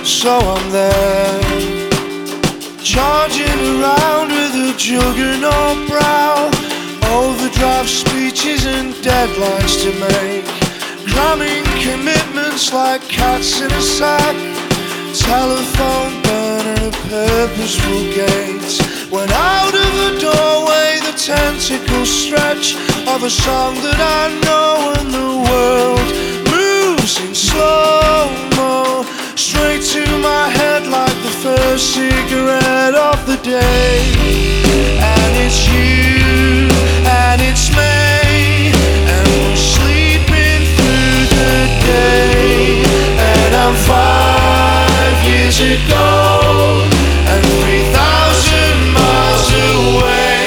So I'm there, charging around with a juggernaut brow, overdrive speeches and deadlines to make, cramming commitments like cats in a sack, telephone burner, purposeful gates. When out of the doorway the tentacles stretch of a song that I know, and the world moves in slow-mo, straight to my head like the first cigarette of the day. And it's you, and it's me, and we're sleeping through the day. And I'm 5 years ago, and 3,000 miles away.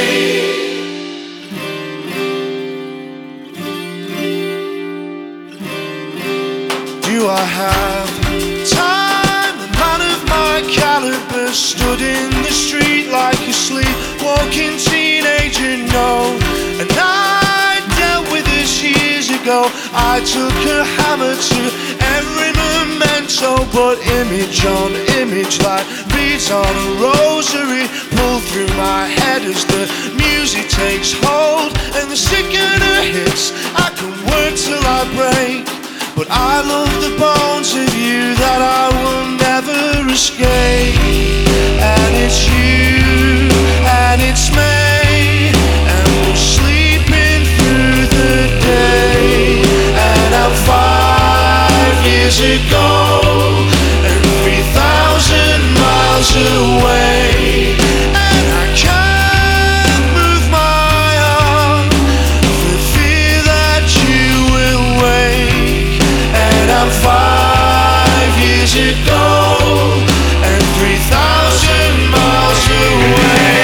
Do I have time? The man of my caliber stood in the street like a sleepwalking teenager, no. And I dealt with this years ago. I took a hammer to every memento, but image on image like beads on a rosary pull through my head as the music takes hold. And the sickener hits, I can work till I break, but I love the bones of you that I will never escape. And it's you, and it's me, and we're sleeping through the day. And I'm 5 years ago, and 3,000 miles away. And I can't move my arm for fear that you will wake. And I'm 5 years ago, and 3,000 miles away.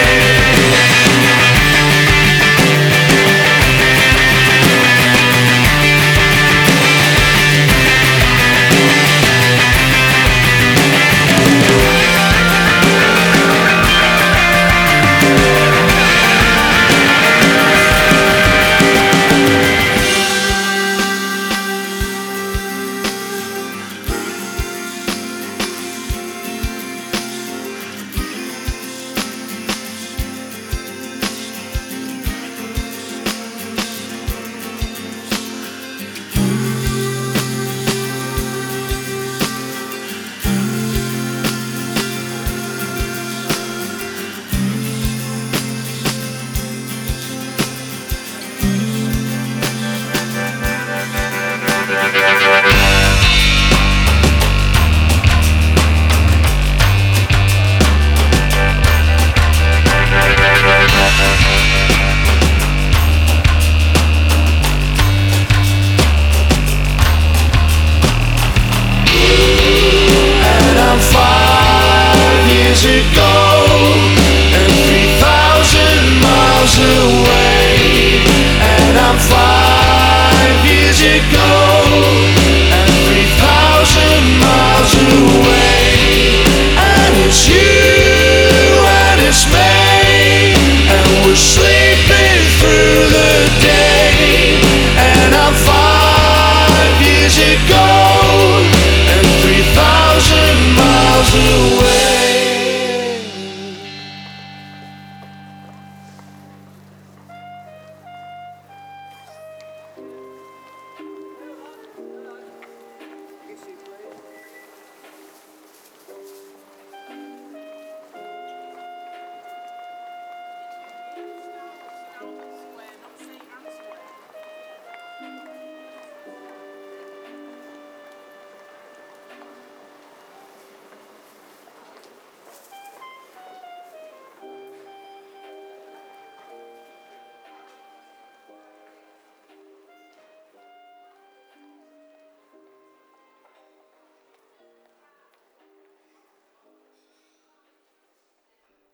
Ago, and 3,000 miles away. And I'm 5 years ago.